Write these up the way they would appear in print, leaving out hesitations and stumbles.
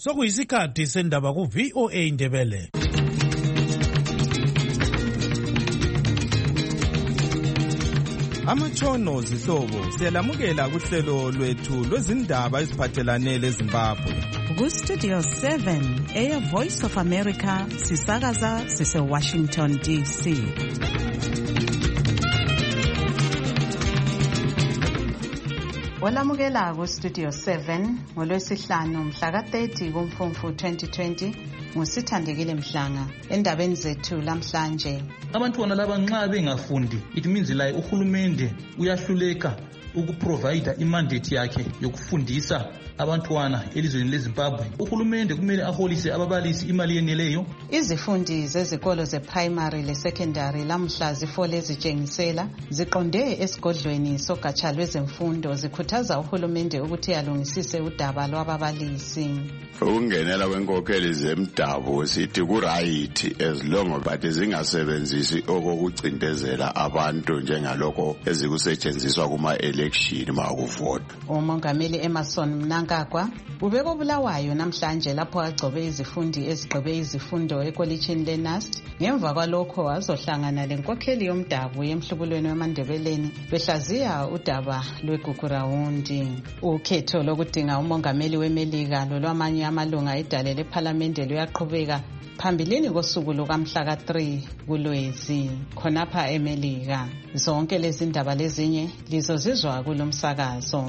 Sokuyisikhathi sendaba ku VOA Indebele. Amatshono zihlobo siyalamukela kuhlelo lwethu lwezindaba eziphathelane leZimbabwe. Ku-Studio 7 Air Voice of America sisakaza sise-Washington DC. Olamukela ku-Studio 7 ngolwesihlanu mhla ka-30 kuMfumfu 2020 nguSithandekile Mhlanga. Endabeni zethu lamhlanje, abantwana laba nxa bengafundi, it means like uhulumende uyahluleka ukuprovide imandate yakhe yokufundisa abantwana elizweni leZimbabwe. Uhulumende kumele aholise ababalisi imali yeneleyo. Izifundi zezikolo ze-primary le-secondary lamhla zifole zitshengisela ziqonde esigodlweni sogatsha lwezemfundo zikhuthaza uhulumende ukuthi alungisise udaba lwababalisi. Ukungenela kwenkokheli zemdabu sithi ku-right as long but zingasebenzisi okokucindezela abantu njengalokho ezikusetshenziswa kuma-election makuvotwa. Umongameli Emerson Mnangagwa ubeko Bulawayo namhlanje lapho agcobe izifundi ezigqibe izifundo ekolitshini leNust. Ngemva kwalokho azohlangana lenkokheli yomdabu yemhlubulweni wemandebeleni behlaziya udaba lweGugurawundi. Ukhetho lokudinga umongameli weMelika lolwamanye amalunga edale lephalamende luyaqhubeka phambilini kosuku lukamhla ka-3 kuLwezi khonapha eMelika. Zonke lezi ndaba lezinye lizozizwa kulomsakazo.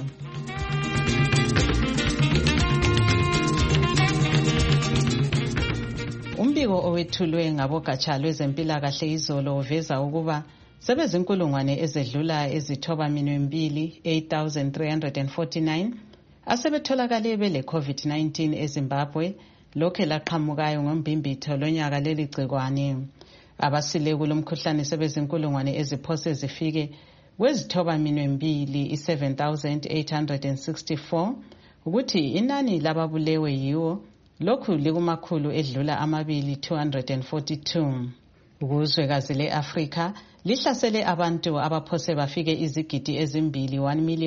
Umbiko owethulwe ngabogatsha lwezempilakahle izolo uveza ukuba sebezinkulungwane ezedlula ezithoba minwembili 8,349 asebetholakale bele COVID-19 eZimbabwe lokhe laqhamukayo ngombimbitho lonyaka leli gcikwane. Abasile kulomkhuhlane sebezinkulungwane eziphose zifike kwezithoba minwembili 7,864 ukuthi inani lababulewe yiwo lokhu likumakhulu edlula amabili 242. Ukuzwekazi le-Afrika lihlasele abantu abaphose bafike izigidi ezimbili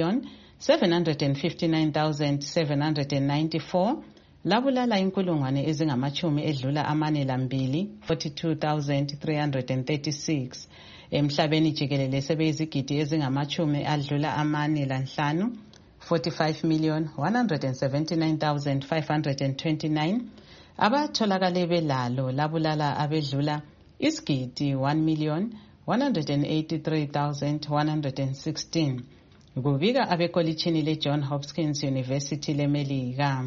1,759,794 labulala inkulungwane ezingamachumi edlula amane lambili 42,336. Emhlabeni jikelele sebeyizigidi ezingamachumi adlula amane lanhlanu 45,179,529 abatholakale belalo labulala abedlula isigidi 1,183,116 kubika abekolitshini leJohn Hopkins University leMelika.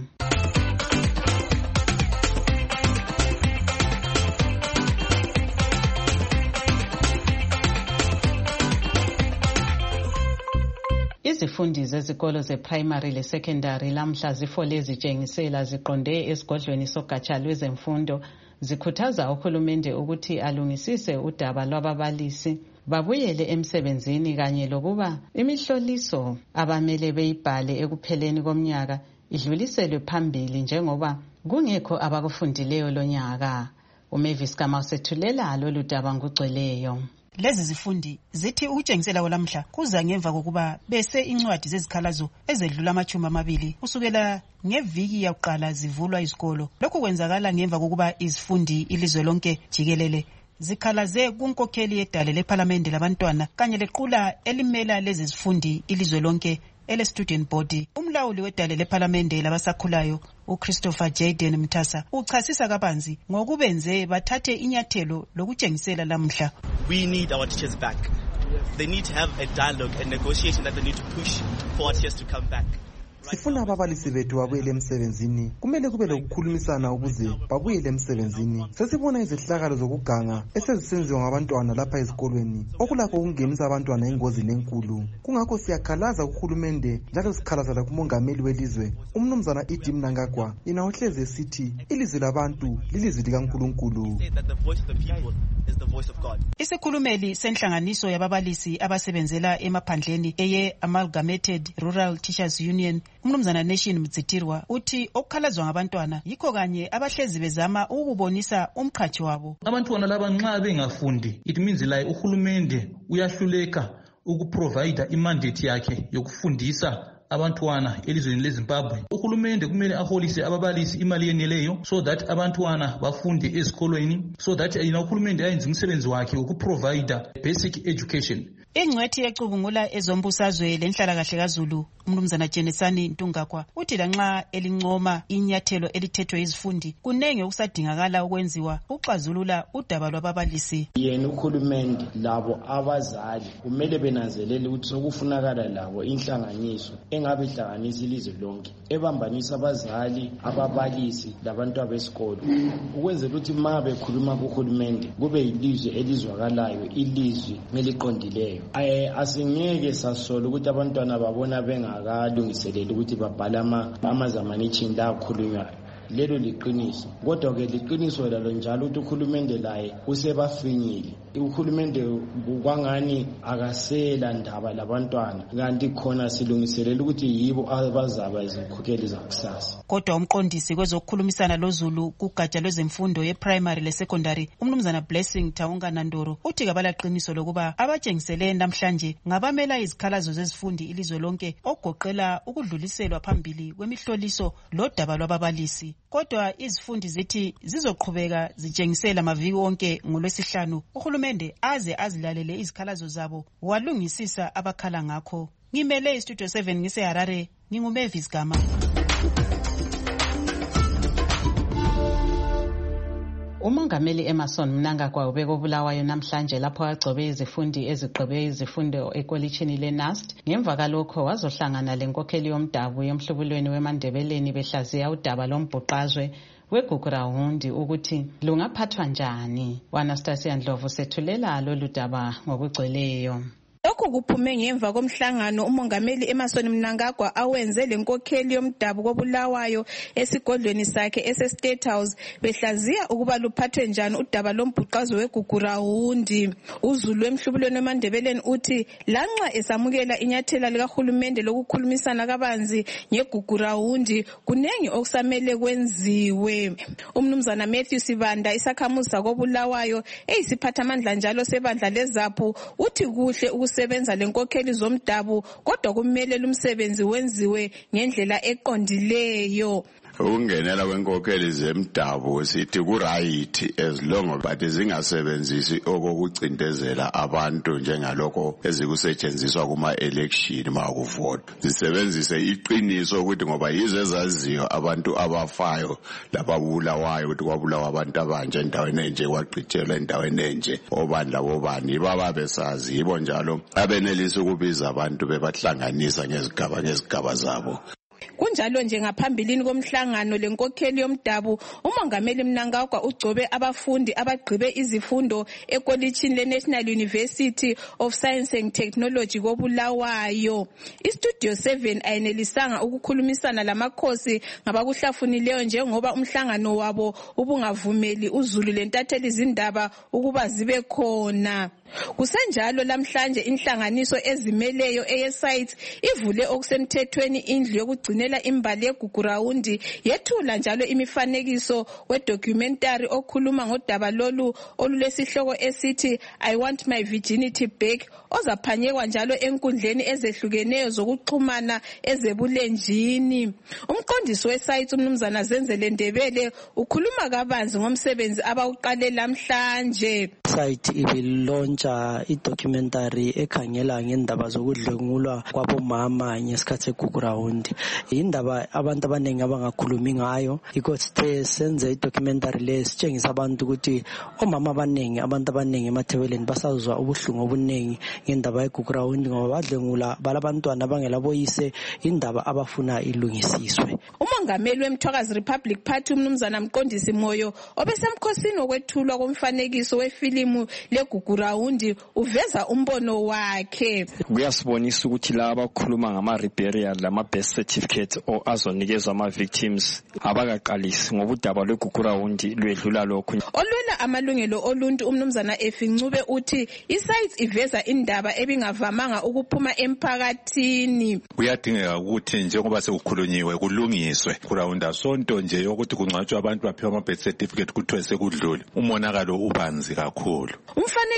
Izifundi zezikolo ze-primary le-secondary lamhla zifole zitshengisela ziqonde esigodlweni sogatsha lwezemfundo zikhuthaza uhulumende ukuthi alungisise udaba lwababalisi babuyele emsebenzini kanye lokuba imihloliso abamele beyibhale ekupheleni komnyaka idluliselwe phambili njengoba kungekho abakufundileyo lonyaka. uMavis Kama usethulela lolu daba ngugcweleyo. Lezi zifundi zithi ukutshengisela kwalamhla kuza ngemva kokuba bese incwadi zezikhalazo ezedlula amachumi amabili kusukela ngeviki yakuqala zivulwa izikolo. Lokhu kwenzakala ngemva kokuba izifundi ilizwe lonke jikelele zikhalaze kunkokheli yedale lephalamende labantwana kanye lequla elimela lezi zifundi ilizwe lonke ele-student body. Umlawuli wedale lephalamende labasakhulayo uChristopher Jaden Mthasa uchasisa kabanzi ngokubenze bathathe inyathelo lokutshengisela lamhla. We need our teachers back. They need to have a dialogue and negotiation that they need to push for our teachers to come back. Sifuna ababalisi bethu babuyele emsebenzini. Kumele kube lokukhulumisana ukuze babuyele emsebenzini. Sesibona izehlakalo zokuganga esezisenziwa ngabantwana lapha ezikolweni okulakho ukungenisa abantwana engozini enkulu. Kungakho siyakhalaza kuhulumende njalo sikhalaza kumongameli welizwe uMnumzana Idi Mnangagwa yena ohleze sithi ilizwi labantu lilizwi likaNkulunkulu. Isikhulumeli senhlanganiso yababalisi abasebenzela emaphandleni eye Amalgamated Rural Teachers Union uMnumzana Nation Mtsitirwa uthi okukhalazwa ngabantwana yikho kanye abahlezi bezama ukubonisa umkhathi wabo. Abantwana laba nxa bengafundi, it means like uhulumende uyahluleka ukuprovide imandate yakhe yokufundisa abantwana elizweni leZimbabwe. Uhulumende kumele aholise ababalisi imali yeneleyo so that abantwana bafunde ezikolweni, so that uhulumende ayenze umsebenzi wakhe ukuprovide basic education. Ingcwethi yecubungula ezombusazwe lenhlalakahle kaZulu umnumzana Jenesani Ntungakwa uthi lanxa elincoma inyathelo elithethwe izifundi kunenge okusadingakala ukwenziwa uxazulula udaba lwababalisi. Yena uhulumende labo abazali kumele benanzelele ukuthi sokufunakala labo inhlanganiso engabe ihlanganisa ilizwe lonke ebambanisa abazali, ababalisi labantu besikolo ukwenzela ukuthi ma bekhuluma kuhulumende kube yilizwe elizwakalayo, ilizwe eliqondileyo. Asingeke sasola ukuthi abantwana babona bengakalungiseleli ukuthi babhala amazamanishini la akhulunywayo. Lelo liqiniso, kodwa ke liqiniso lalo njalo ukuthi uhulumende laye usebafinyile. Uhulumende kwangani akasela ndaba labantwana, kanti khona silungiselela ukuthi yibo abazaba izikhokheli zakusasa. Kodwa umqondisi kwezokukhulumisana loZulu kugatsha lwezemfundo ye-primary le-secondary umnumzana Blessing Taunga Nandoro uthi kabalaqiniso lokuba abatshengisele namhlanje ngabamela izikhalazo zezifundi ilizwe lonke ogoqela ukudluliselwa phambili kwemihloliso lodaba lwababalisi. Kodwa izifundi zithi zizoqhubeka zitshengisela maviki wonke ngoLwesihlanu uhulumende aze azilalele izikhalazo zabo walungisisa abakhala ngakho. Ngimele iStudio 7 ngiseHarare, nginguMavis Gama. Umongameli Emerson Mnangagwa ubekobulawayo namhlanje lapho agcobe izifundi ezigqibe izifundo ekolitshini leNust. Ngemva kalokho wazohlangana lenkokheli yomdabu yomhlubulweni weMandebeleni behlaziya udaba lombhuqazwe weGugurahundi ukuthi lungaphathwa njani. Anastasia Ndlovu sethulela lolu daba ngokugcweleyo. Lokhu kuphume ngemva komhlangano umongameli Emerson Mnangagwa awenze lenkokheli yomdabu kobulawayo esigodlweni sakhe ese-State House behlaziya ukuba luphathwe njani udaba lombhuqazwe weGugurahundi. uZulu emhlubulweni weMandebeleni uthi lanxa esamukela inyathela likahulumende lokukhulumisana kabanzi ngeGugurahundi kunengi okusamele kwenziwe. Umnumzana Matthew Sibanda isakhamuzi sakobulawayo eyisiphathamandla njalo sebandla leZAPU uthi kuhle ukusebenza lenkokheli zomdabu kodwa kumele lumsebenzi wenziwe ngendlela eqondileyo. Ukungenela kwenkokheli zemdabu sithi kuright as long but zingasebenzisi okokucindezela abantu njengalokho ezikusetshenziswa kuma election makuvotwa. Zisebenzise iqiniso ukuthi ngoba yizo ezaziyo abantu abafayo lababulawayo ukuthi kwabulawa abantu abanje endaweni enje kwaqitshelwa endaweni enje obani labobani baba besazi yibo njalo abenelisa ukubiza abantu bebahlanganisa ngezigaba zabo. Kunjalo nje ngaphambilini komhlangano lenkokheli yomdabu umongameli Mnangagwa ugcobe abafundi abagqibe izifundo ekolitshini leNational University of Science and Technology kobulawayo. iStudio 7 ayenelisanga ukukhulumisana lamakhosi ngabakuhlafunileyo njengoba umhlangano wabo ubungavumeli uZulu lentatheli izindaba ukuba zibe khona. Kusenjalo lamhlanje inhlanganiso ezimeleyo eyeScience ivule okusemthethweni indlu yokugcinela imbali yeGugurahundi yethula njalo imifanekiso wedocumentary okhuluma ngodaba lolu olulesihloko esithi I want my virginity back ozaphanyekwa njalo enkundleni ezehlukeneyo zokuxhumana ezebulenjini. Umqondisi weScience umnumzana Zenzele Ndebele ukhuluma kabanzi ngomsebenzi abawuqale lamhlanje. Site ibilontsha idocumentary ekhangela ngendaba zokudlwengulwa kwabomama ngesikhathi seGugurahundi. Indaba abantu abaningi abangakhulumi ngayo ikho senze idocumentary le sitshengisa abantu ukuthi omama abaningi abantu abaningi emathebeleni basazwa ubuhlungu obuningi ngendaba yeGugurahundi ngoba badlwengula balabantwana abangelaboyise indaba abafuna ilungisiswe. Umongameli weMthwakazi Republic Party umnumzana Mqondisi Moyo obesemkhosini wokwethulwa komfanekiso wefilimu leGugurahundi uveza umbono wakhe. Kuyasibonisa ukuthi laba abakhuluma ngama-reburial lama-birth certificate azonikezwa ama-victims abakaqalisi ngoba udaba lweGugurahundi lwedlula lokhu. Olwela amalungelo oluntu umnumzana Efincube uthi iScience iveza indaba ebingavamanga ukuphuma emphakathini. Kuyadingeka ukuthi njengoba sekukhulunyiwe kulungiswe Gugurahundi sonto nje ukuthi kungcwatshwe abantu baphiwa ama-birth certificate kuthiwe sekudlule umonakalo ubanzi kakhulu. Umfanekiso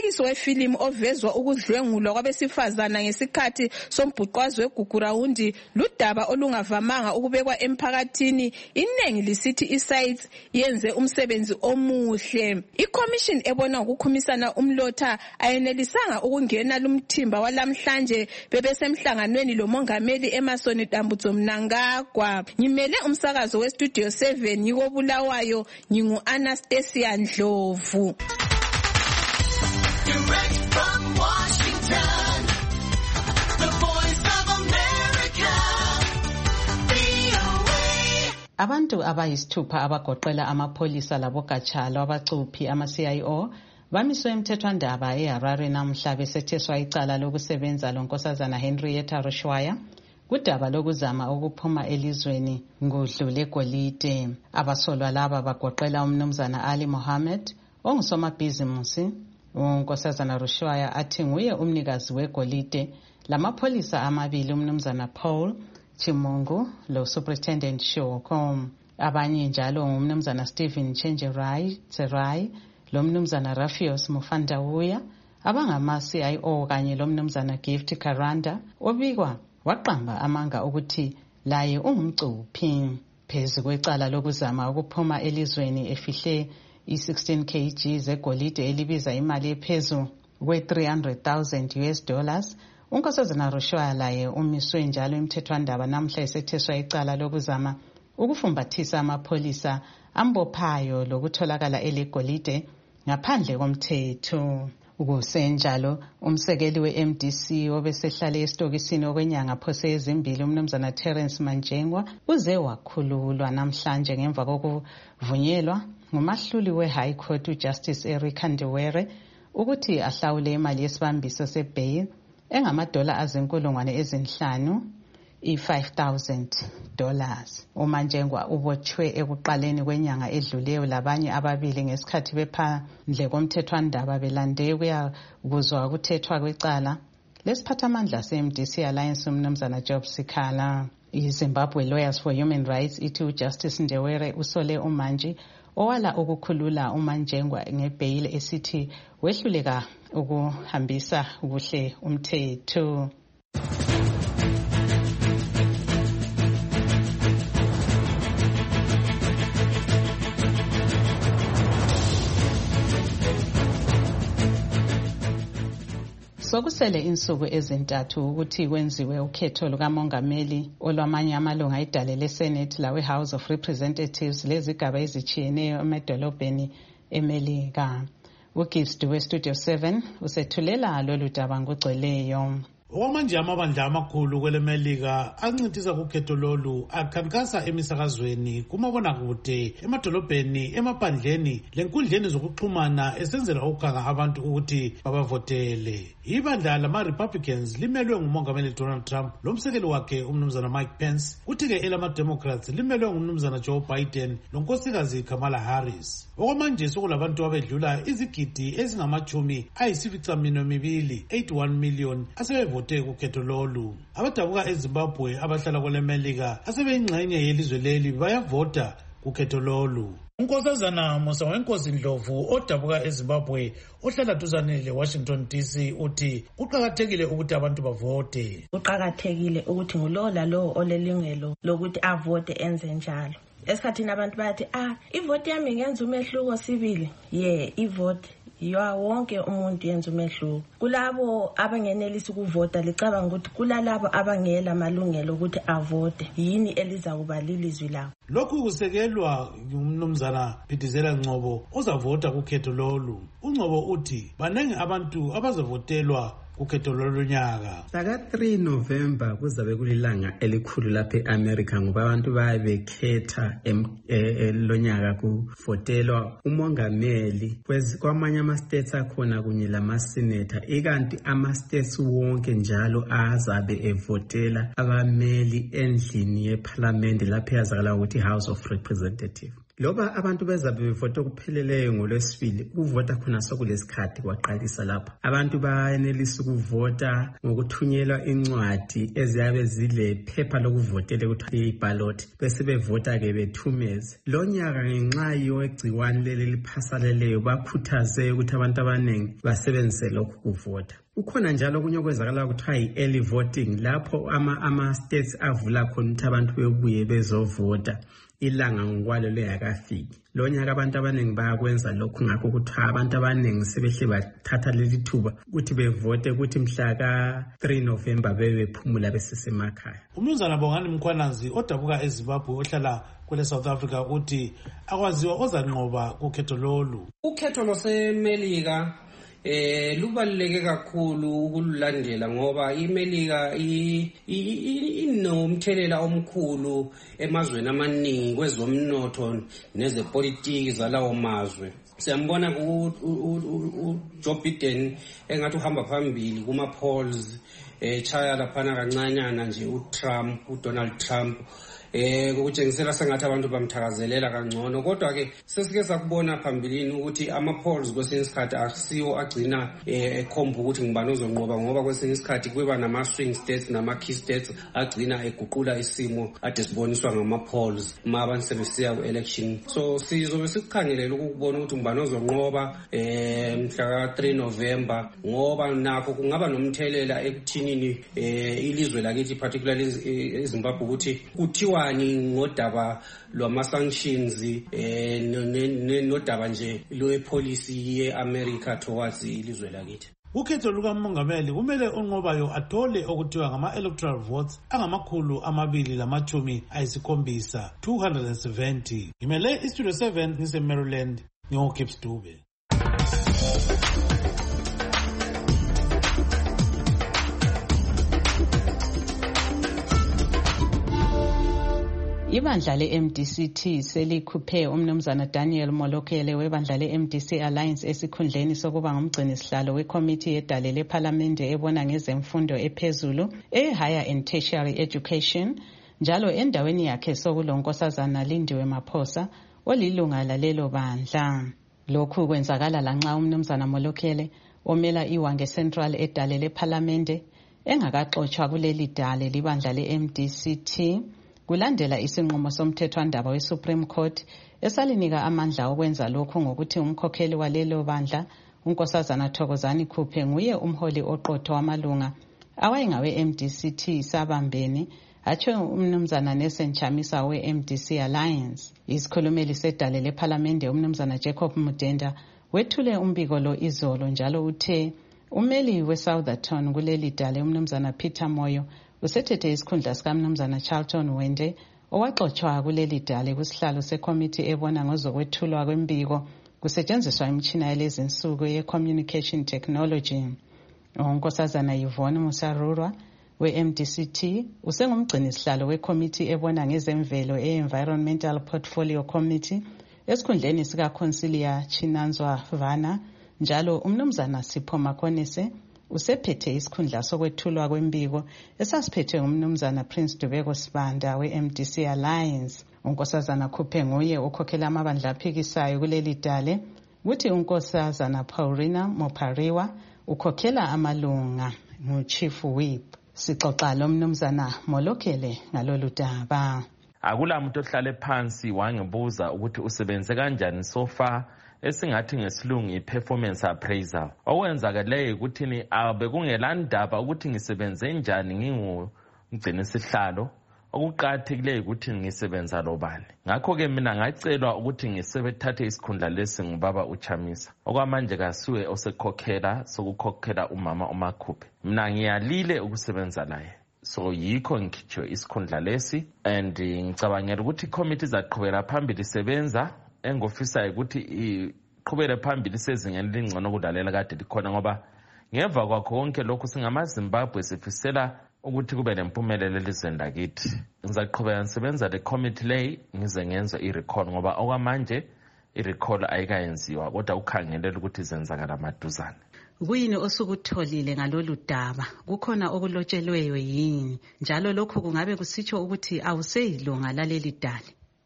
wefilimu ovezwa ukudlwengulwa kwabesifazana ngesikhathi sombhuqwazo weGugurawundi ludaba olungavamanga ukubekwa emphakathini. Inengi lisithi iSites yenze umsebenzi omuhle. Ikommission ebona ukukhumisana umlotha ayenelisanga ukungena lumthimba walamhlanje bebesemhlanganweni lomongameli Emmerson Dambudzo Mnangagwa. Ngimele umsakazo weStudio 7 yiko Bulawayo, ngingu Anastasia Ndlovu. Direct from Washington, the Voice of America, VOA. Abantu abayisithupha abagoqela amapholisa labogatsha lwabacuphi ama-CIO bamiswe emthethwandaba eHarare namhla besetheswa icala lokusebenza lonkosazana Henrietta Rushwaya kudaba lokuzama ukuphuma elizweni ngudlu legolide. Abasolwa laba bagoqela umnumzana Ali Mohammed ongusomabhizimusi. Unkosazana Rushwaya athi nguye umnikazi wegolide lamapholisa amabili, umnumzana Paul Chimungu lo Superintendent Shoko. Abanye njalo umnumzana Stephen Tserai lo mnumzana Rafios Mufandawuya abangama-CIO kanye lo mnumzana Gift Karanda obikwa waqamba amanga ukuthi laye ungumcuphi phezu kwecala lokuzama ukuphuma elizweni efihle i-16 kg zegolide elibiza imali ephezu kwe-$300,000. Unkosazana Rushwaya laye umiswe njalo emthethwandaba namhla esetheswa icala lokuzama ukufumbathisa amapholisa ambophayo lokutholakala elegolide ngaphandle komthetho. Kusenjalo umsekeli we-MDC obesehlale esitokisini okwenyanga phose ezimbili umnumzana Terence Manjengwa uze wakhululwa namhlanje ngemva kokuvunyelwa ngumahluli we-High Court uJustice Erica Ndewere ukuthi ahlawule imali yesibambiso sebail engamadola azinkulungwane ezinhlanu $5,000. uManjengwa ubotshwe ekuqaleni kwenyanga edluleyo labanye ababili ngesikhathi bephandle komthethwandaba belande kuyakuzwa ukuthethwa kwecala lesiphathamandla se-MDC Alliance umnumzana Job Sikhala. iZimbabwe Lawyers for Human Rights ithi uJustice Ndewere usole uManji owala ukukhulula uManjengwa ngebail esithi wehluleka ukuhambisa kuhle umthetho. Sokusele insuku ezintathu ukuthi kwenziwe ukhetho lukamongameli olwamanye amalunga edale leSenate lawe House of Representatives lezigaba ezitshiyeneyo emadolobheni eMelika. uGift weStudio 7 usethulela lolu daba ngogcweleyo. Okwamanje amabandla amakhulu kwelemelika ancintisa kukhetho lolu akhankasa emisakazweni kumabonakude emadolobheni emaphandleni lenkundleni zokuxhumana esenzela ukuganga abantu ukuthi babavotele. Ibandla lama-Republicans limelwe ngumongameli Donald Trump lomsekeli wakhe umnumzana Mike Pence, kuthi-ke elama-Democrats limelwe ngumnumzana Joe Biden lonkosikazi Kamala Harris. Okwamanje sokulabantu abedlula izigidi ezingama-82 81 million asebevote kukhetho lolu. Abadabuka eZimbabwe abahlala kwelemelika asebeyingxenye yelizwe leli bayavota kukhetho lolu. Unkosazana Musa Wenkosi Ndlovu odabuka eZimbabwe ohlala duzane leWashington DC uthi kuqakathekile ukuthi abantu bavote. Kuqakathekile ukuthi ngulowo lalowo olelungelo lokuthi avote enze njalo. Esikhathini abantu bathi ivote yami ngenza umehluko sibili. Ivote wonke umuntu yenza umehluko. Kulabo abangenelisi ukuvota licabanga ukuthi kulalabo abangela amalungelo ukuthi avote yini eliza kuba lilizwi lawo. Lokhu kusekelwa ngumnumzana Phithizela Ngcobo ozavota kukhetho lolu. uNgcobo uthi banengi abantu abazavotelwa kukhetho lolu nyaka. Saka 3 November kuzabe kulilanga elikhulu lapha eAmerica ngoba abantu bayabekhetha lonyaka kuvotelwa umongameli kwamanye ama-states akhona kunye lama-senator, ikanti ama-states wonke njalo azabe evotela abameli endlini yeparlament lapho yazakala ukuthi House of Representatives. loba abantu bezabe bevota kupheleleyo ngolwesibili ukuvota khona sokulesikhathi kwaqalisa lapha abantu bayenelisa ukuvota ngokuthunyelwa incwadi eziyabe zilephepha lokuvotela ukuthi iballot bese bevota ke bethumeze lo nyaka ngenxa yegciwane leli liphasaleleyo bakhuthaze ukuthi abantu abaningi basebenzise lokhu kuvota. Ukhona njalo okunye okwenzakala kuthiwa yi-early voting lapho ama-states avula khona ukuthi abantu bebuye bezovota ilanga ngokwalo leyakafiki. Lo nyaka abantu abaningi bayakwenza lokhu ngakho kuthiwa abantu abaningi sebehle bathatha leli thuba ukuthi bevote ukuthi mhla ka-3 November bebephumula besesemakhaya. Umnumzana Bongani Mkhwanazi odabuka eZimbabwe ohlala kwele South Africa uthi akwaziwa ozanqoba kukhetho lolu. Ukhetho lwaseMelika lubaluleke kakhulu ukululandela ngoba iMelika inomthelela omkhulu emazweni amaningi kwezomnotho nezepolitiki zalawo mazwe. Siyambona Joe Biden engathi uhamba phambili kuma polls chaya laphana kancanyana nje uDonald Trump ukutshengisela sengathi abantu bamthakazelela kangcono kodwa ke sesike sakubona phambilini ukuthi ama-polls kwesinye isikhathi akusiwo agcina ekhomba ukuthi ngibani ozonqoba ngoba kwesinye isikhathi kuba nama-swing states nama-key states agcina eguqula isimo ade siboniswa ngama-polls ma abantu sebesiya ku-election. So sizobe sikukhangelela ukubona ukuthi ngibani ozonqoba mhla ka-3 November ngoba nakho kungaba nomthelela ekuthinini ilizwe lakithi particularly eZimbabwe ukuthi kuthiwa ngodaba lwama-sanctions nodaba nje lwepolicy ye-America towards ilizwe lakithi. Ukhetho lukamongameli kumele onqobayo athole okuthiwa ngama-electoral votes angama-270 270. Ngimele istudio 7 ngise-Maryland ngingo-Gibbs Dube. Ibandla le-MDC-T selikhuphe umnumzana Daniel Molokele webandla le-MDC Alliance esikhundleni sokuba ngumgcinisihlalo wekomiti yedale lephalamende ebona ngezemfundo ephezulu e-Higher and Tertiary Education njalo endaweni yakhe sokulonkosazana Lindiwe Maphosa olilunga lalelo bandla. Lokhu kwenzakala lanxa umnumzana Molokele omela iWange Central edale lephalamende engakaxotshwa kuleli dale libandla le-MDC-T kulandela isinqumo somthethwandaba we-Supreme Court esalinika amandla okwenza lokhu ngokuthi umkhokheli walelo bandla unkosazana Thokozani Khuphe nguye umholi oqotho wamalunga awayengawe-MDC-T sabambeni atsho umnumzana Nelson Chamisa we-MDC Alliance. Isikhulumeli sedale lephalamende umnumzana Jacob Mudenda wethule umbiko lo izolo njalo uthe umeli we-Southerton kuleli dale umnumzana Peter Moyo usethethe isikhundla sikamnumzana Charlton Wende owaxotshwa kuleli dale kusihlalo sekomiti ebona ngozokwethulwa kwembiko kusetshenziswa imitshina yalezinsuku ye-communication technology. Unkosazana Yvonne Musarurwa we-MDC-T usengumgcinisihlalo wekomiti ebona ngezemvelo e-Environmental Portfolio Committee esikhundleni sikaConsilia Chinanzwa Vana njalo umnumzana Sipho Makonese usephethe isikhundla sokwethulwa kwembiko esasiphethwe ngumnumzana Prince Dubeko Sibanda we-MDC Alliance. Unkosazana Khuphe nguye okhokhela amabandla aphikisayo kuleli dale kuthi unkosazana Paulina Mopariwa ukhokhela amalunga ngu-Chief Whip. Sixoxa lo mnumzana Molokele ngalolu daba. Akula muntu ohlale phansi wangibuza ukuthi usebenze kanjani so far esingathi ngesilungu i-performance appraisal. Okwenzakeleyo ukuthi bekungelandaba ukuthi ngisebenze njani ngingumgcinisihlalo. Okuqakathekileyo ukuthi ngisebenza lobani. Ngakho-ke mina ngacelwa ukuthi ngisebethathe isikhundla lesi ngubaba uChamisa. Okwamanje kasuwe osekhokhela sokukhokhela umama uMakhuphe. Mina ngiyalile ukusebenza naye. So yikho ngikhitshwe isikhundla lesi and ngicabangela ukuthi ikomiti izaqhubela phambili isebenza engofisa ukuthi iqhubele phambili sezingeni elingcono kudalela kade likhona ngoba ngemva kwakho konke lokhu singamaZimbabwe sifisela ukuthi kube lempumelelo elizweni lakithi. Ngizaqhubeka ngisebenza le committee lay ngize ngenze i-recall ngoba okwamanje i-recall ayikayenziwa kodwa ukhangelela ukuthi zenzakala maduzane. Kuyini osukutholile ngalolu daba? Kukhona okulotshelweyo yini? Njalo lokho kungabe kusitsho ukuthi awuseyilunga laleli dale?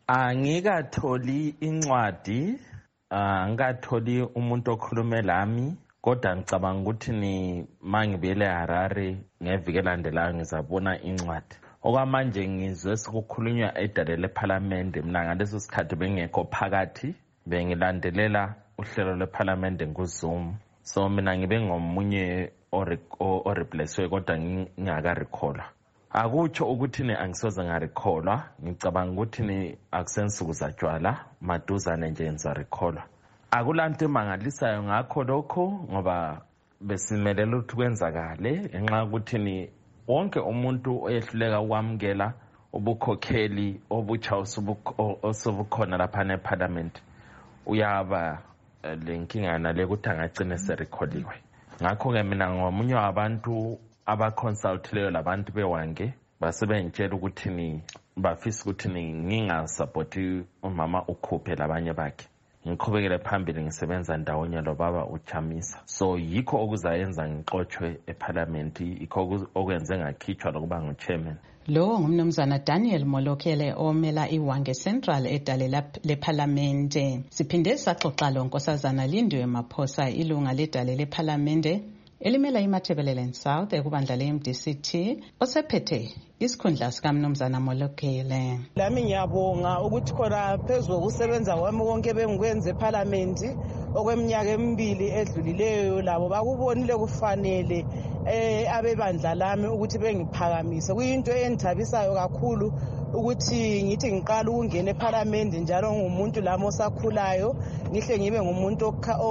Angikatholi incwadi, angikatholi umuntu okhulume lami, kodwa ngicabanga ukuthi ni mangibele Harare ngeviki elandelayo ngizabona incwadi. Okwamanje ngizwe sikukhulunywa edale leParliament, mina ngaleso sikhathi bengekho phakathi, bengilandelela uhlelo leParliament kuZoom. So mina ngibe ngomunye oreplacewe kodwa ngingakarecalla. Akutsho ukuthi ni angisoze ngarecalla, ngicabanga ukuthi ni akusensuku zatshwala maduzane nje ngizarecalla. Akulanto emangalisayo ngakho lokho ngoba besimelela ukuthi kwenzakale ngenxa ukuthi ni wonke umuntu oyehluleka ukwamukela ubukhokheli obutsha osubukhona lapha neParliament uyaba lenkinga nale ukuthi angagcina serekholiwe. Ngakho-ke mina ngomunye wabantu abaconsultileyo labantu bewange basebengitshela ukuthi ni bafisa ukuthi ngingasapoti umama ukhuphe labanye bakhe. Ngiqhubekele phambili ngisebenza ndawonye lobaba uChamisa. So yikho okuzayenza ngixoxwe eParliament, yikho okwenze ngakhitshwa lokuba nguchairman. Lo ngumnumzana Daniel Molokele omela iWange Central edale leParliament. Siphinde saxoxa lo Nkosazana Lindiwe Maphosa ilunga ledale leParliament elimela iMatabeleland South ekubandla leMDCT osephethe isikhundla sikamnumzana Molokele. Lami ngiyabonga ukuthi khona phezulu ukusebenza kwami konke bengikwenze eParliament okweminyaka emibili edlulileyo labo bakubonile kufanele abebandla lami ukuthi bengiphakamise. Kuyinto engithabisayo kakhulu ukuthi ngithi ngiqala ukungena eParliament njalo ngumuntu lami osakhulayo ngihle ngibe ngumuntu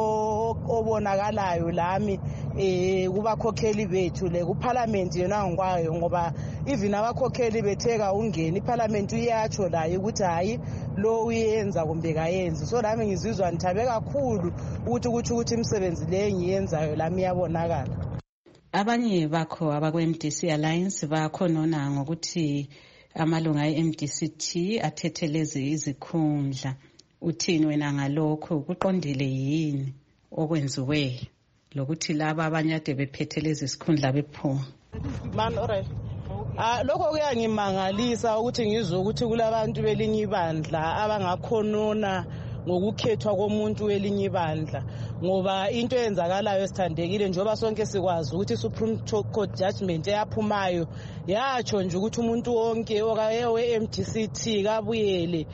obonakalayo lami kubakhokheli bethu le kuParliament yona ngikwayo ngoba even abakhokheli betheka ungena iParliament uyatsho layo ukuthi hayi lo uyenza kumbe kayenzi. So lami ngizizwa ngithabe kakhulu ukuthi imisebenzi le ngiyenzayo lami yabonakala. Abanye bakho abakweMDC Alliance bakhonona ngokuthi amalunga eMDCT athetheleze izikhundla. Uthini wena ngalokho? Kuqondile yini okwenziwe lokuthi laba abanyade bephetheleze isikhundla bephuma? Man alright. Lokho kuyangimangalisa ukuthi ngizwe ukuthi kulabantu belinye ibandla abangakhonona ngokukhethwa komuntu welinye ibandla ngoba into eyenzakalayo esithandekile njoba sonke sikwazi ukuthi Supreme Court judgment eyaphumayo yatsho nje ukuthi umuntu wonke okayewe MDCT kabuyele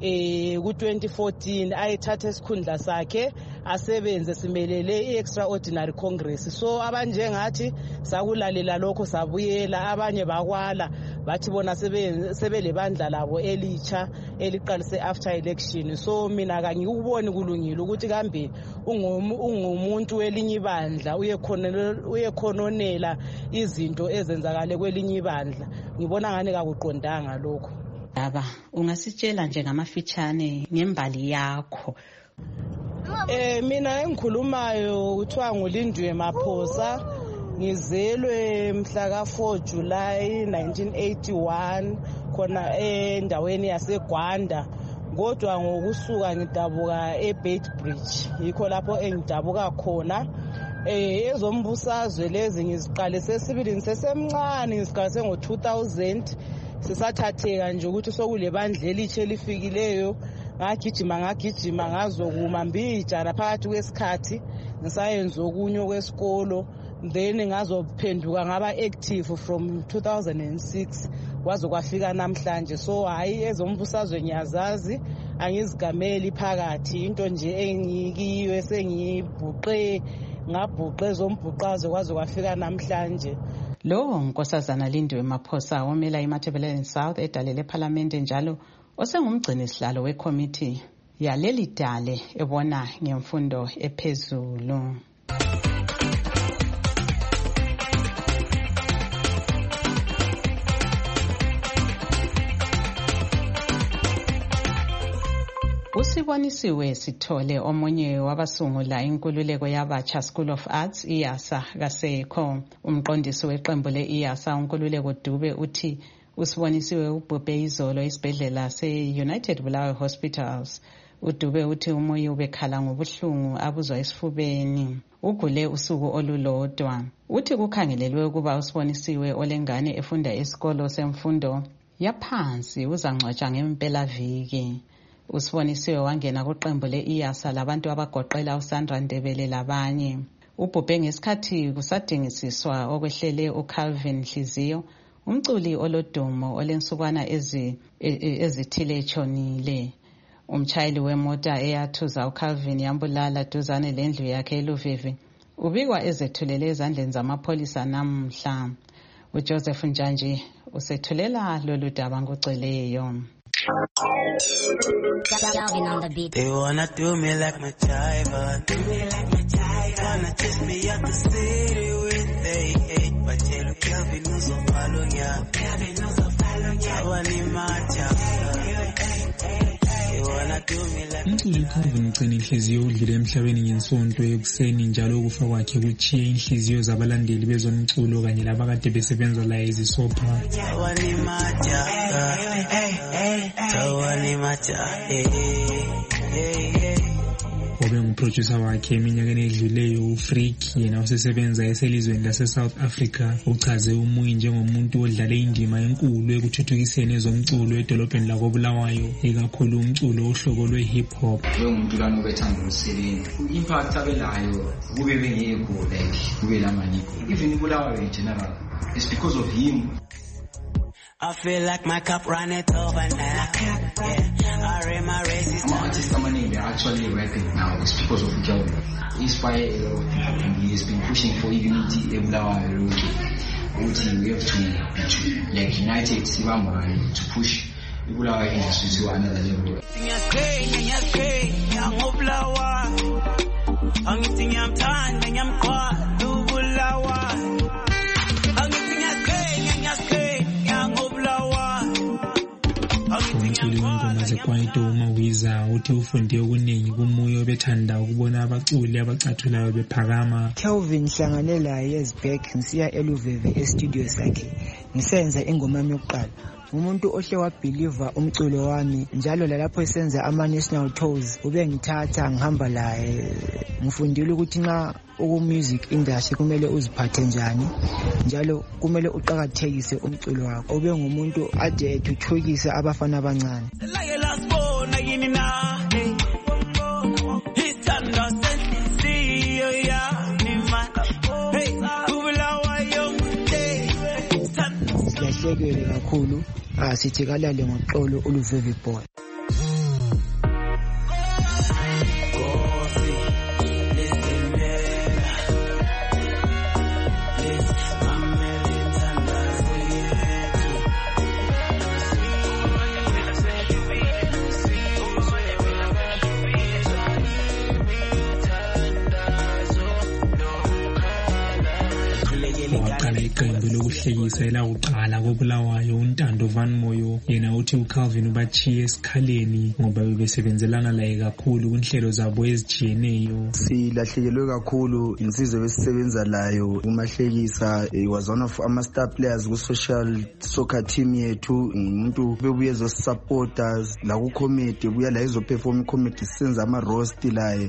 ku-2014 ayithatha isikhundla sakhe asebenze simelele i-extraordinary congress. So abanjengathi sakulalela lokho sabuyela, abanye bakwala bathi bona sebele bandla labo elitsha eliqalise after election. So mina kangikuboni kulungile ukuthi kambe ungumuntu welinye ibandla uyekhononela izinto ezenzakale kwelinye ibandla. Ngibona ngane kakuqondanga lokho. Baba, ungasitshela nje ngamafitshane ngembali yakho? Mina engikhulumayo kuthiwa nguLindiwe Maphosa. Ngizelwe mhla ka4 July 1981 khona endaweni yaseGwanda. Kodwa ngokusuka ngidabuka eBeitbridge, yikho lapho engidabuka khona. Ezombusazwe lezi ngiziqalise sibilini sesemncane, ngiziqalise ngo2000. Sisathatheka nje ukuthi sokule bandla elitshe elifikileyo. Ngagijima ngazokuma mbijana phakathi kwesikhathi ngisayenza okunye kwesikolo. Then ngazophenduka ngaba active from 2006 kwaze kwafika namhlanje. So hayi ezombusazwe ngiyazazi, angizigameli phakathi, into nje engikiyo esengibhuqe ngabhuqe zombhuqazo kwaze kwafika namhlanje. Lo Nkosazana Lindiwe Maphosa omela iMatabeleland South edale leParliament njalo osengumgcini sihlalo weCommittee yaleli dale ebona ngemfundo ephezulu. Usibonisiwe Sithole omunye wabasungula inkululeko yabatsha School of Arts IYASA kaSekho. Umqondisi weqembu leIYASA uNkululeko Dube uthi usibonisiwe ubhubhe izolo isibhedlela se-United Bulawayo Hospitals. uDube uthi umoya ubekhala ngobuhlungu abuzwa esifubeni. Ugule usuku olulodwa. Uthi kukhangelelwe ukuba usibonisiwe olengane efunda esikolo semfundo yaphansi uzangcwatshwa ngempelaviki. Usibonisiwe wangena kuqembu le-IASA labantu abagoqela uSandra Ndebele labanye. Ubhubhe ngesikhathi kusadingisiswa okwehlele uCalvin Hliziyo, umculi olodumo olensukwana ezithile etshonile. Umtshayeli wemoto eyathuza uCalvin yambulala duzane lendlu yakhe eLuveve ubikwa ezethulele ezandleni zamapholisa namhla. uJoseph Njanji usethulela lolu daba ngoceleyo. They wanna do me like my jiver, wanna chase me out the city with they hate, but tell Calvin no so follow ya, Umculi uCalvin ugcina inhliziyo udlule emhlabeni ngesonto ekuseni, njalo ukufa kwakhe kuchiye inhliziyo zabalandeli bezomculo kanye labakade besebenza laye izisopha. Obe nguproducer wakhe eminyakeni edluleyo uFreak, yena usesebenza eselizweni lase-South Africa, uchaze uMuyi njengomuntu odlale indima enkulu ekuthuthukiseni ezomculo edolobheni lakoBulawayo, ikakhulu umculo ohlobo lwe-hip hop. Umuntu lana obethanda umsebenzi, impact abelayo kube bengekho like kube lamaniko, even iBulawayo in general, it's because of him. I feel like my cup ran it over now. Yeah, I ran my races. I'm artists they're actually rapping now. It's because of Calvin. He inspired a lot of people, and he has been pushing for unity. We have to like united to push Bulawayo industry to another level. Umculi wengoma zekwaito uMawiza uthi ufunde okuningi kuMuyi obethanda ukubona abaculi abacathulayo bephakama. Calvin hlangane laye eZbek ngisiya eLuveve estudio sakhe ngisenza ingoma yami yokuqala. Umuntu ohle wabelieve umculo wami, njalo lalapho esenza ama-national tours ube ngithatha ngihamba laye, ngifundile ukuthi nxa music industry kumele uziphathe njani, njalo kumele uqhakathekise umculo wakho, ube ngumuntu ade ethuthukise abafana abancane. Siyahlekele kakhulu, sithi kalale ngoxolo uLuveve boy. Iqembu lokuhlekisa elakuqala koBulawayo uNtando Van Moyo, yena uthi uCalvin ubachiye esikhaleni ngoba bebesebenzelana laye kakhulu kunhlelo zabo ezijiyeneyo. Silahlekelwe kakhulu insizwe besisebenza layo umahlekisa. Was one of ama star players ku social soccer team yethu, umuntu bebuye zo supporters la ku comedy, buya la izo perform comedy, senza ama roast laye.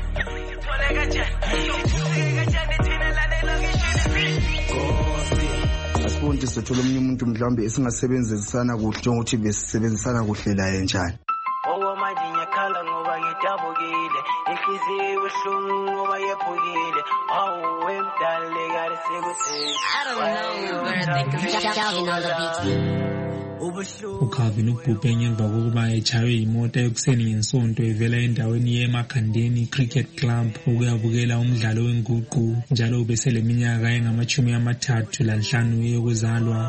Asibonke sethola omunye umuntu mhlawumbe esingasebenzisana kuhle njengokuthi besebenzisana kuhle laye njani. Manje ngiyakhala ngoba ngidabukile, inhliziyo ibuhlungu ngoba yephukile. Awu emdale kade sekutheni. I don't know, but I think Calvin on the beat. uCalvin ubhubhe ngemva kokuba echaywe imoto ekuseni ngesonto evela endaweni yeMakhandeni Cricket Club ukuyabukela umdlalo wenguqu, njalo ubeseleminyaka engama-35 yokuzalwa.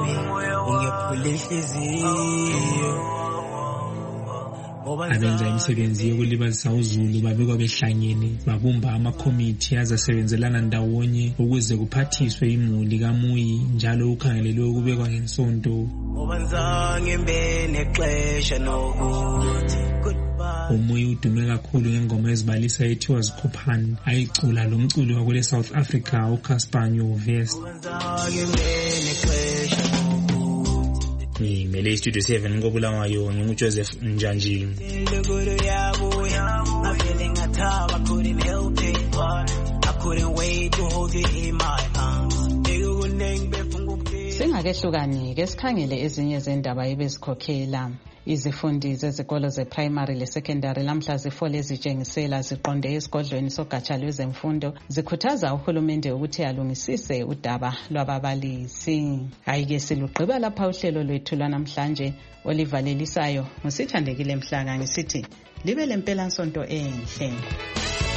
Abenza imisebenzi yokulibazisa uZulu babekwa behlangene babumba amakomiti azasebenzelana ndawonye ukuze kuphathiswe imuli kaMuyi, njalo ukhangelelwe ukubekwa ngensonto. uMuyi udume kakhulu ngengoma ezibalisa ethiwa Zikhuphani ayicula lo mculi wakule South Africa uCassper Nyovest. Ngimele istudio 7 koBulawayo, nginguJoseph Njanji. Singakehlukani-ke sikhangele ezinye zendaba ebezikhokhela. Izifundi zezikolo ze-primary le-secondary lamhla zifole zitshengisela ziqonde esigodlweni sogatsha lwezemfundo zikhuthaza uhulumende ukuthi alungisise udaba lwababalisi. Hayi-ke silugqiba lapha uhlelo lwethu lwanamhlanje olivalelisayo ngusithandekile Mhlanga ngisithi libe lempelasonto enhle.